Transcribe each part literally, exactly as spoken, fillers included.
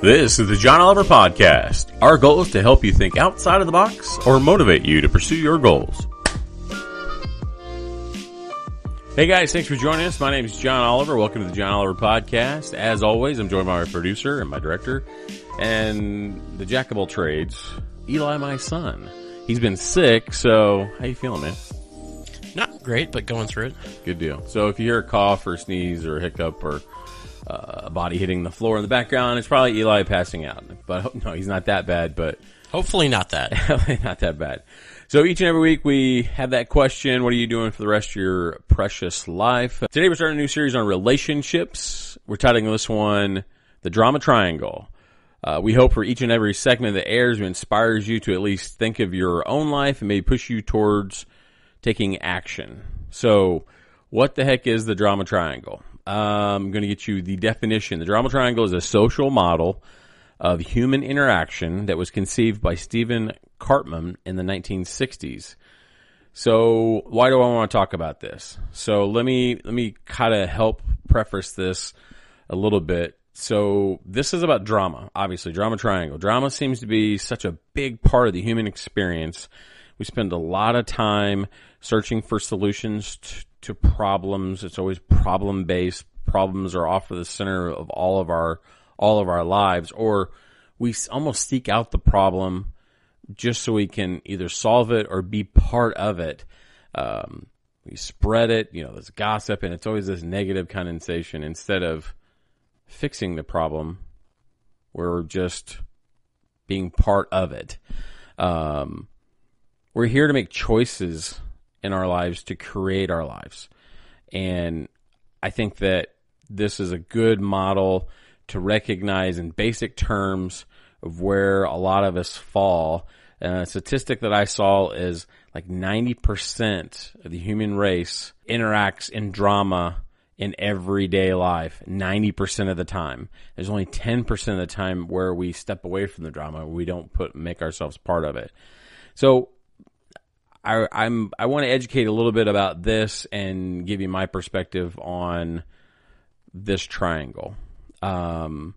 This is the John Oliver Podcast. Our goal is to help you think outside of the box or motivate you to pursue your goals. Hey guys, thanks for joining us. My name is John Oliver. Welcome to the John Oliver Podcast. As always, I'm joined by my producer and my director and the jack of all trades, Eli, my son. He's been sick, so how you feeling, man? Not great, but going through it. Good deal. So if you hear a cough or sneeze or a hiccup or uh, a body hitting the floor in the background, it's probably Eli passing out. But no, he's not that bad, but hopefully not that. not that bad. So each and every week we have that question, what are you doing for the rest of your precious life? Today we're starting a new series on relationships. We're titling this one, The Drama Triangle. Uh, we hope for each and every segment that airs inspires you to at least think of your own life and maybe push you towards taking action. So what the heck is the drama triangle? Um, I'm going to get you the definition. The drama triangle is a social model of human interaction that was conceived by Stephen Karpman in the nineteen sixties. So why do I want to talk about this? So let me let me kind of help preface this a little bit. So this is about drama, obviously, drama triangle. Drama seems to be such a big part of the human experience. We spend a lot of time searching for solutions t- to problems. It's always problem-based. Problems are off to the center of all of our all of our lives, or we almost seek out the problem just so we can either solve it or be part of it. Um, we spread it, you know, there's gossip, and it's always this negative connotation. Instead of fixing the problem, we're just being part of it. Um, we're here to make choices in our lives to create our lives. And I think that this is a good model to recognize in basic terms of where a lot of us fall. Uh, a statistic that I saw is like ninety percent of the human race interacts in drama in everyday life, ninety percent of the time. There's only ten percent of the time where we step away from the drama. We don't put make ourselves part of it. So I, I'm I want to educate a little bit about this and give you my perspective on this triangle. Um,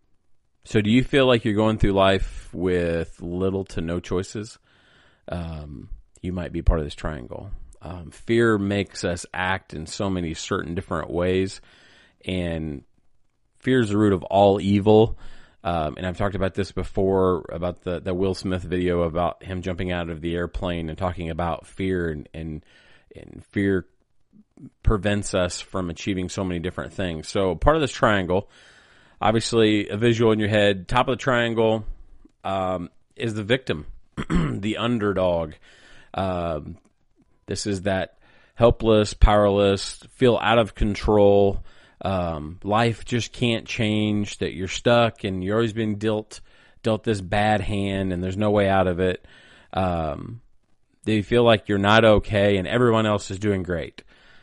so do you feel like you're going through life with little to no choices? Um, you might be part of this triangle. Um, fear makes us act in so many certain different ways, and fear is the root of all evil. Um, and I've talked about this before, about the, the Will Smith video about him jumping out of the airplane and talking about fear, and, and, and fear prevents us from achieving so many different things. So part of this triangle, obviously a visual in your head, top of the triangle um, is the victim, the underdog. Um, this is that helpless, powerless, feel out of control. Um, life just can't change, that you're stuck and you're always being dealt, dealt this bad hand and there's no way out of it. Um, they feel like you're not okay and everyone else is doing great.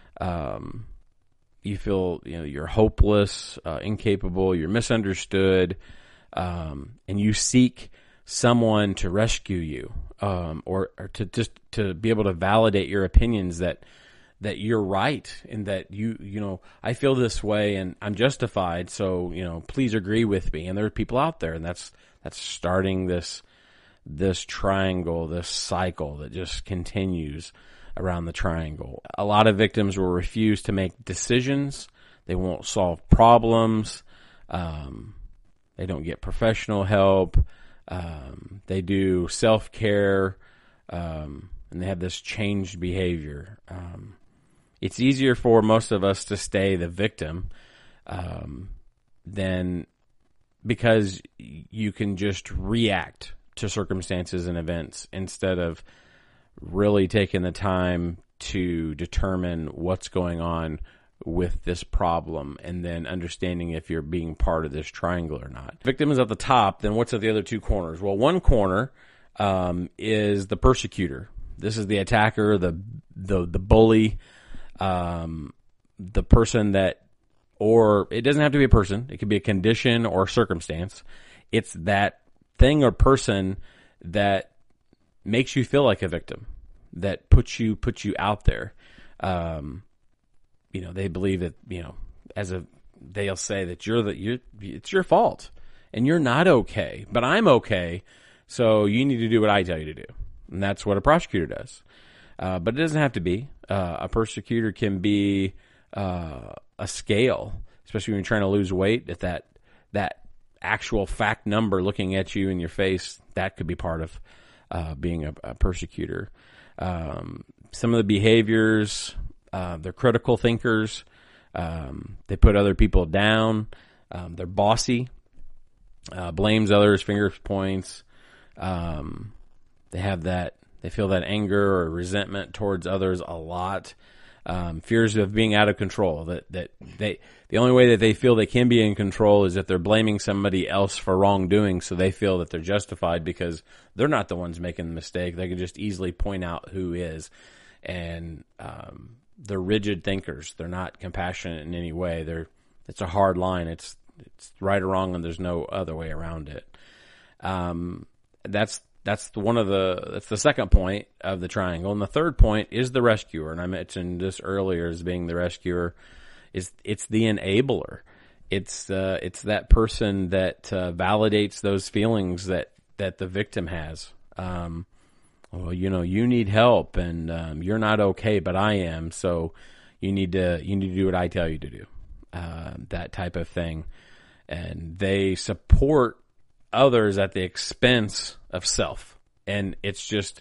Um, you feel, you know, you're hopeless, uh, incapable, you're misunderstood, um, and you seek someone to rescue you, um, or, or to just to be able to validate your opinions that that you're right and that you, you know, I feel this way and I'm justified. So, you know, please agree with me. And there are people out there, and that's, that's starting this, this triangle, this cycle that just continues around the triangle. A lot of victims will refuse to make decisions. They won't solve problems. Um, they don't get professional help. Um, they do self-care. Um, and they have this changed behavior. Um, It's easier for most of us to stay the victim um, than because you can just react to circumstances and events instead of really taking the time to determine what's going on with this problem and then understanding if you're being part of this triangle or not. Victim is at the top, then what's at the other two corners? Well, one corner um, is the persecutor. This is the attacker, the the the bully, um, the person that, or it doesn't have to be a person. It could be a condition or circumstance. It's that thing or person that makes you feel like a victim, that puts you puts you out there. Um, you know, they believe that, you know, as a they'll say that you're the you're it's your fault. and you're not okay, but I'm okay. So you need to do what I tell you to do. And that's what a prosecutor does. Uh, but it doesn't have to be. Uh, a persecutor can be uh, a scale, especially when you're trying to lose weight. If that that actual fact number looking at you in your face, that could be part of uh, being a, a persecutor. Um, some of the behaviors, uh, they're critical thinkers. Um, they put other people down. Um, they're bossy. Uh, blames others, finger points. Um, they have that. They feel that anger or resentment towards others a lot. Um, fears of being out of control. That that they the only way that they feel they can be in control is if they're blaming somebody else for wrongdoing. So they feel that they're justified because they're not the ones making the mistake. They can just easily point out who is, and um, they're rigid thinkers. They're not compassionate in any way. They're it's a hard line. It's it's right or wrong, and there's no other way around it. Um, that's That's the, one of the that's the second point of the triangle, and the third point is the rescuer. And I mentioned this earlier as being the rescuer. Is it's the enabler. It's uh, it's that person that uh, validates those feelings that, that the victim has. Um, well, you know, you need help, and um, you're not okay, but I am. So you need to you need to do what I tell you to do. Uh, that type of thing, and they support others at the expense of self. And it's just,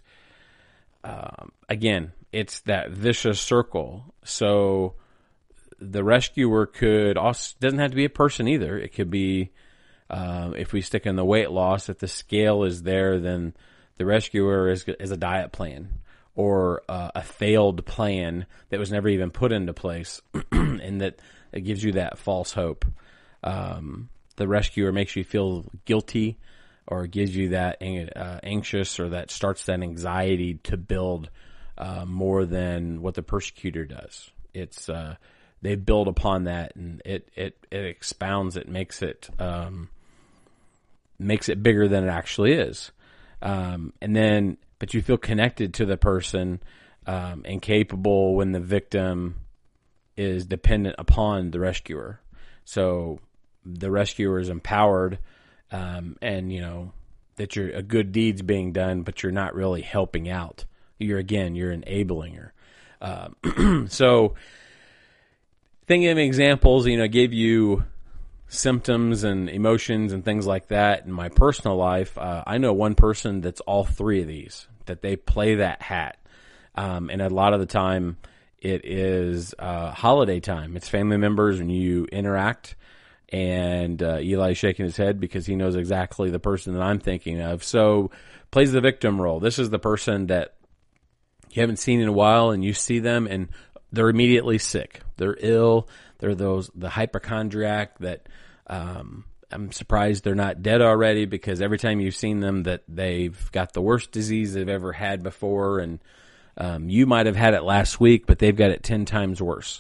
um, again, it's that vicious circle. So the rescuer could also, doesn't have to be a person either. It could be, uh, if we stick in the weight loss, if the scale is there, then the rescuer is, is a diet plan or uh, a failed plan that was never even put into place. And that it gives you that false hope. Um, the rescuer makes you feel guilty, or gives you that uh, anxious, or that starts that anxiety to build uh, more than what the persecutor does. It's uh, they build upon that, and it it, it expounds it, makes it um, makes it bigger than it actually is. Um, and then, but you feel connected to the person um, and capable when the victim is dependent upon the rescuer. So the rescuer is empowered. Um, and you know that you're a good deed's being done, but you're not really helping out. You're again, you're enabling her. Um, so, thinking of examples, you know, I gave you symptoms and emotions and things like that in my personal life. Uh, I know one person that's all three of these, that they play that hat, um, and a lot of the time it is uh, holiday time. It's family members, and you interact. And uh, Eli's shaking his head because he knows exactly the person that I'm thinking of. So plays the victim role. This is the person that you haven't seen in a while, and you see them, and they're immediately sick. They're ill. They're those the hypochondriac that um, I'm surprised they're not dead already, because every time you've seen them, that they've got the worst disease they've ever had before, and um, you might have had it last week, but they've got it ten times worse.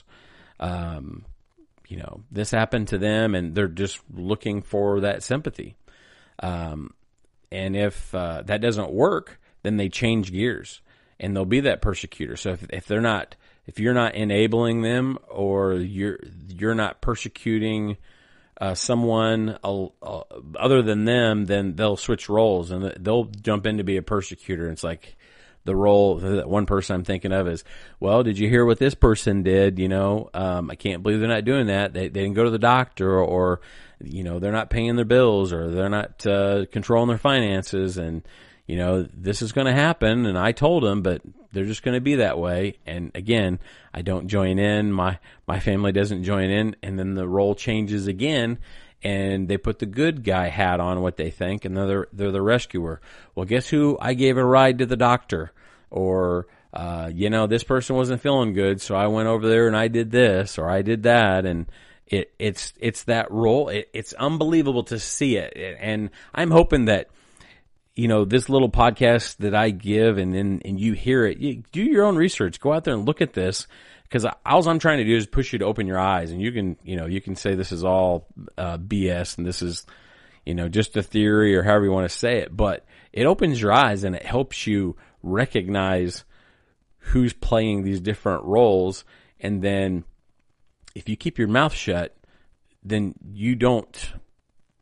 Um, You know, this happened to them, and they're just looking for that sympathy. Um, and if uh, that doesn't work, then they change gears, and they'll be that persecutor. So if, if they're not, if you're not enabling them, or you're you're not persecuting uh, someone uh, uh, other than them, then they'll switch roles, and they'll jump in to be a persecutor. It's like, the role that one person I'm thinking of is, well, did you hear what this person did? You know, um, I can't believe they're not doing that. They, they didn't go to the doctor, or, or, you know, they're not paying their bills, or they're not uh, controlling their finances. And, you know, this is going to happen. And I told them, but they're just going to be that way. And again, I don't join in. My, my family doesn't join in. And then the role changes again. And they put the good guy hat on, what they think, and they're, they're the rescuer. Well, guess who? I gave a ride to the doctor. Or, uh, you know, this person wasn't feeling good, so I went over there and I did this, or I did that. And it, it's it's that role. It, it's unbelievable to see it. And I'm hoping that, you know, this little podcast that I give, and then and you hear it, you do your own research. Go out there and look at this. Because all I'm trying to do is push you to open your eyes, and you can, you know, you can say this is all uh, B S, and this is, you know, just a theory, or however you want to say it. But it opens your eyes, and it helps you recognize who's playing these different roles. And then, if you keep your mouth shut, then you don't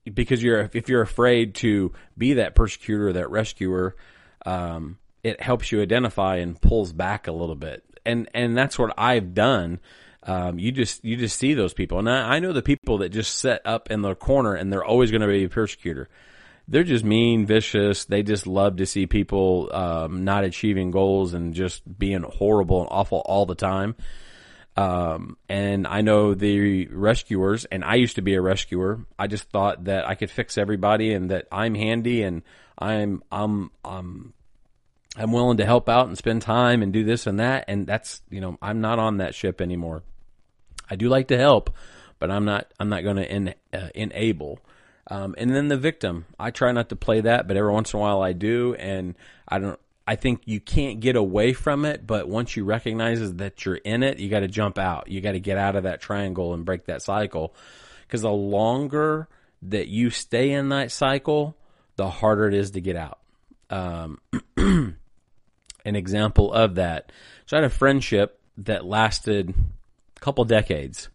because you're if you're afraid to be that persecutor or that rescuer, um, it helps you identify and pulls back a little bit. And and that's what I've done. Um, you just you just see those people, and I, I know the people that just set up in their corner and they're always going to be a persecutor. They're just mean, vicious. They just love to see people um, not achieving goals and just being horrible and awful all the time. Um, and I know the rescuers, and I used to be a rescuer. I just thought that I could fix everybody and that I'm handy and I'm, I'm, I'm, I'm willing to help out and spend time and do this and that. And that's, you know, I'm not on that ship anymore. I do like to help, but I'm not, I'm not going to en- uh, enable. Um, and then the victim, I try not to play that, but every once in a while I do. And I don't, I think you can't get away from it, but once you recognize that you're in it, you got to jump out. You got to get out of that triangle and break that cycle. Because the longer that you stay in that cycle, the harder it is to get out. Um, an example of that. So I had a friendship that lasted a couple decades,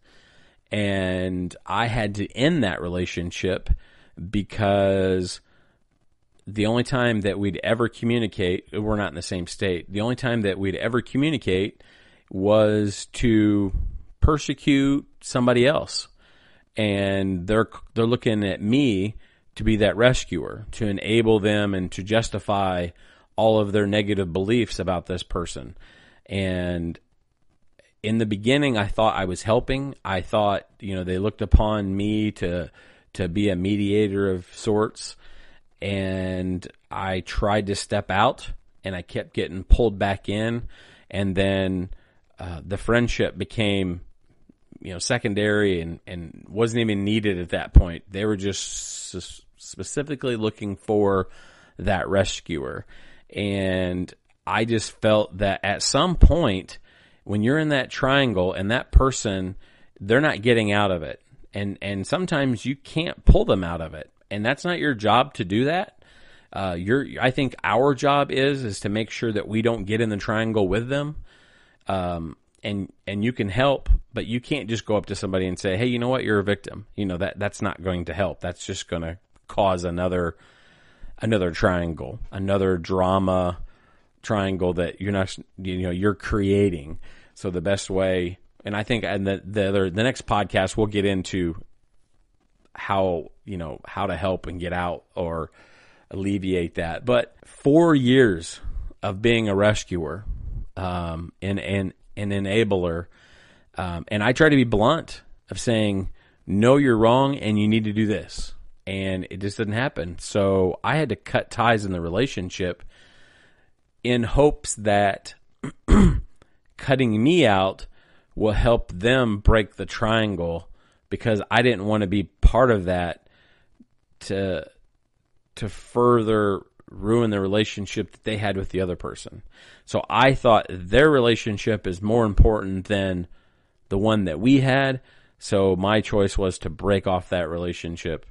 and I had to end that relationship because the only time that we'd ever communicate, we're not in the same state, the only time that we'd ever communicate was to persecute somebody else. And they're they're looking at me to be that rescuer, to enable them and to justify all of their negative beliefs about this person. And in the beginning, I thought I was helping. I thought, you know, they looked upon me to to be a mediator of sorts. And I tried to step out, and I kept getting pulled back in. And then uh, the friendship became, you know, secondary and, and wasn't even needed at that point. They were just s- specifically looking for that rescuer. And I just felt that at some point, when you're in that triangle and that person, they're not getting out of it. And, and sometimes you can't pull them out of it. And that's not your job to do that. Uh, your, I think our job is, is to make sure that we don't get in the triangle with them. Um, and, and you can help, but you can't just go up to somebody and say, hey, you know what? You're a victim. You know, that, that's not going to help. That's just going to cause another, another triangle, another drama triangle that you're not, you know, you're creating. So the best way, and I think and the, the other, the next podcast we'll get into how, you know, how to help and get out or alleviate that. But four years of being a rescuer, um, and, and an enabler. Um, and I try to be blunt of saying, no, you're wrong and you need to do this. And it just didn't happen. So I had to cut ties in the relationship in hopes that cutting me out will help them break the triangle, because I didn't want to be part of that to to further ruin the relationship that they had with the other person. So I thought their relationship is more important than the one that we had. So my choice was to break off that relationship,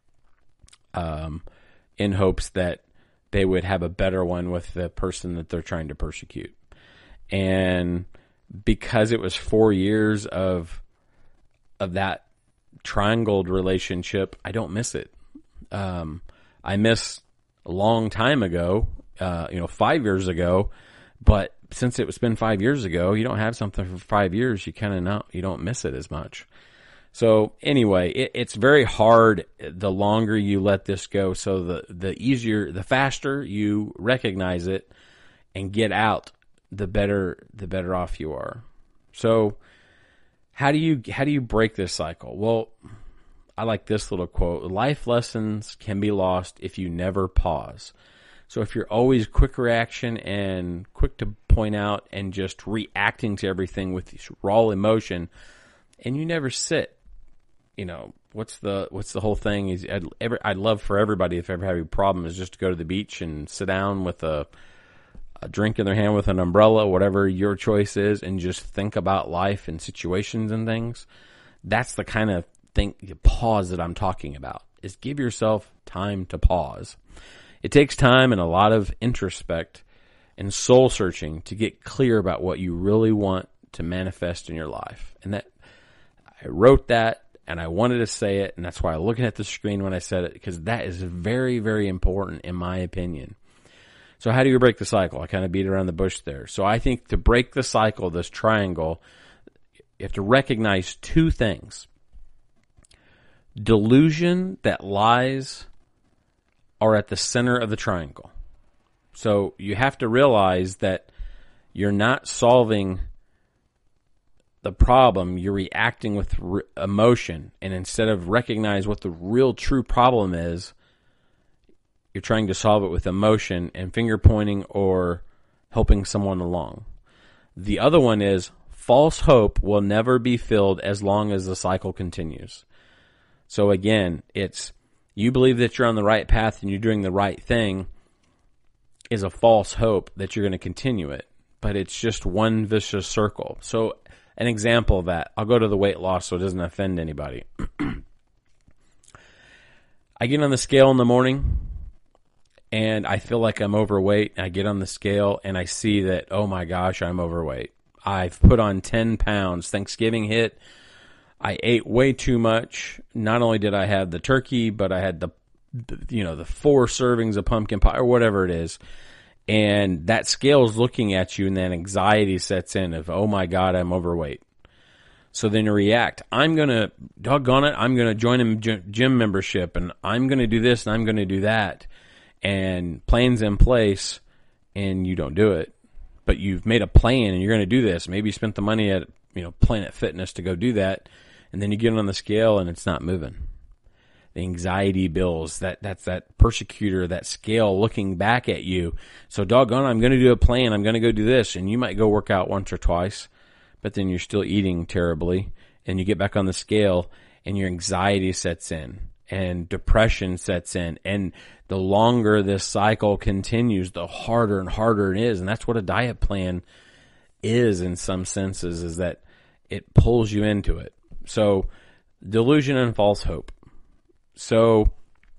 um, in hopes that they would have a better one with the person that they're trying to persecute. And because it was four years of of that triangled relationship, I don't miss it. Um, I miss a long time ago, uh, you know, five years ago, but since it was been five years ago, you don't have something for five years, you kind of not, you don't miss it as much. So anyway, it, it's very hard the longer you let this go. So the, the easier, the faster you recognize it and get out, the better, the better off you are. So how do you, how do you break this cycle? Well, I like this little quote: life lessons can be lost if you never pause. So if you're always quick reaction and quick to point out and just reacting to everything with this raw emotion, and you never sit, you know, what's the, what's the whole thing is I'd, ever, I'd love for everybody, if ever having a problem, is just to go to the beach and sit down with a, a drink in their hand with an umbrella, whatever your choice is, and just think about life and situations and things. That's the kind of thing, pause that I'm talking about, is give yourself time to pause. It takes time and a lot of introspect and soul searching to get clear about what you really want to manifest in your life. And that I wrote that and I wanted to say it, and that's why I'm looking at the screen when I said it, because that is very, very important in my opinion. So how do you break the cycle? I kind of beat around the bush there. So I think to break the cycle, this triangle, you have to recognize two things. Delusion that lies are at the center of the triangle. So you have to realize that you're not solving the problem, you're reacting with re- emotion. And instead of recognize what the real true problem is, you're trying to solve it with emotion and finger pointing or helping someone along. The other one is false hope will never be filled as long as the cycle continues. So again, it's you believe that you're on the right path and you're doing the right thing is a false hope that you're going to continue it, but it's just one vicious circle. So an example of that, I'll go to the weight loss so it doesn't offend anybody. I get on the scale in the morning and I feel like I'm overweight. I get on the scale and I see that, oh my gosh, I'm overweight. I've put on ten pounds. Thanksgiving hit. I ate way too much. Not only did I have the turkey, but I had the, the, you know, the four servings of pumpkin pie or whatever it is. And that scale is looking at you and then anxiety sets in of, oh my God, I'm overweight. So then you react. I'm going to, doggone it, I'm going to join a gym membership and I'm going to do this and I'm going to do that. And plans in place and you don't do it. But you've made a plan and you're going to do this. Maybe you spent the money at, you know, Planet Fitness to go do that. And then you get on the scale and it's not moving. The anxiety builds, that that's that persecutor, that scale looking back at you. So doggone, I'm going to do a plan. I'm going to go do this. And you might go work out once or twice, but then you're still eating terribly. And you get back on the scale and your anxiety sets in and depression sets in. And the longer this cycle continues, the harder and harder it is. And that's what a diet plan is in some senses, is that it pulls you into it. So delusion and false hope. So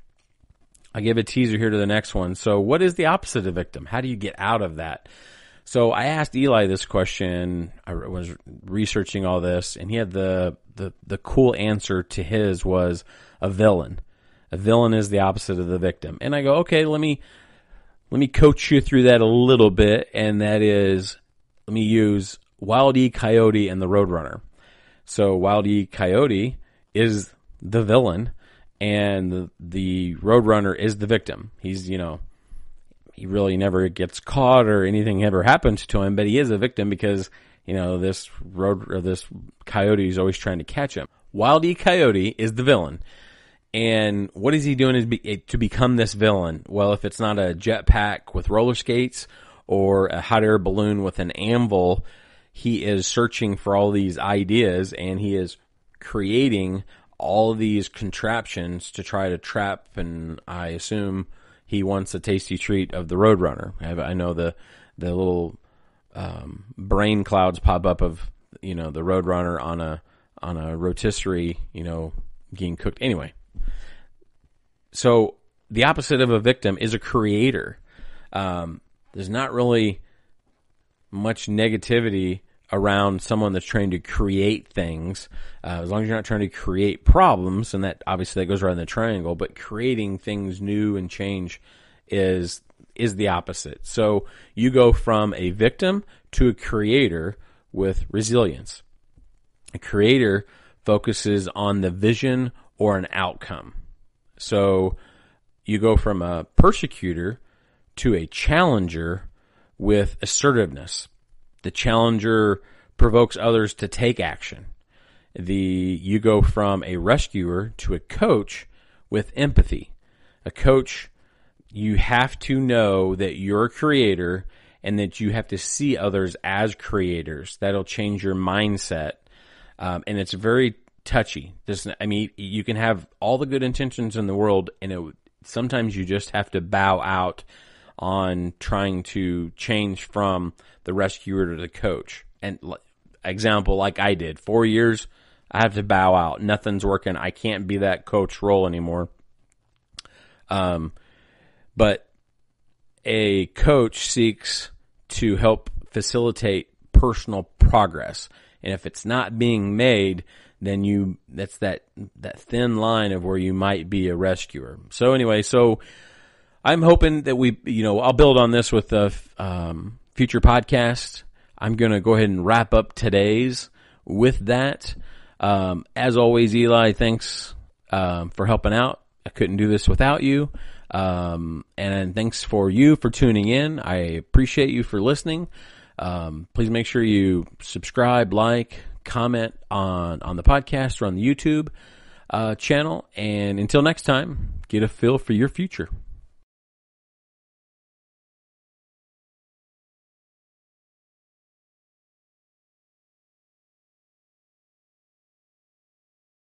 I give a teaser here to the next one. So what is the opposite of victim? How do you get out of that? So I asked Eli this question. I was researching all this, and he had the, the, the cool answer to his was a villain. A villain is the opposite of the victim. And I go, okay, let me let me coach you through that a little bit, and that is, let me use Wile E. Coyote and the Roadrunner. So Wile E. Coyote is the villain, and the, the Roadrunner is the victim. He's, you know, he really never gets caught or anything ever happens to him, but he is a victim because, you know, this road or this coyote is always trying to catch him. Wile E. Coyote is the villain. And what is he doing is be, to become this villain? Well, if it's not a jetpack with roller skates or a hot air balloon with an anvil, he is searching for all these ideas and he is creating all these contraptions to try to trap, and I assume he wants a tasty treat of the Roadrunner. I, have, I know the the little um, brain clouds pop up of, you know, the Roadrunner on a on a rotisserie, you know, getting cooked. Anyway, so the opposite of a victim is a creator. Um, there's not really much negativity around someone that's trying to create things, uh, as long as you're not trying to create problems, and that obviously that goes around the triangle, but creating things new and change is is the opposite. So you go from a victim to a creator with resilience. A creator focuses on the vision or an outcome. So you go from a persecutor to a challenger with assertiveness. The challenger provokes others to take action. The you go from a rescuer to a coach with empathy. A coach, you have to know that you're a creator and that you have to see others as creators. That'll change your mindset. Um, and it's very touchy. This, I mean, you can have all the good intentions in the world, and it, sometimes you just have to bow out on trying to change from the rescuer to the coach. And example, like I did, four years, I have to bow out. Nothing's working. I can't be that coach role anymore. Um, but a coach seeks to help facilitate personal progress. And if it's not being made, then you, that's that, that thin line of where you might be a rescuer. So anyway, so I'm hoping that we, you know, I'll build on this with a um, future podcast. I'm going to go ahead and wrap up today's with that. Um, as always, Eli, thanks um, for helping out. I couldn't do this without you. Um, and thanks for you for tuning in. I appreciate you for listening. Um, please make sure you subscribe, like, comment on, on the podcast or on the YouTube uh, channel. And until next time, get a feel for your future.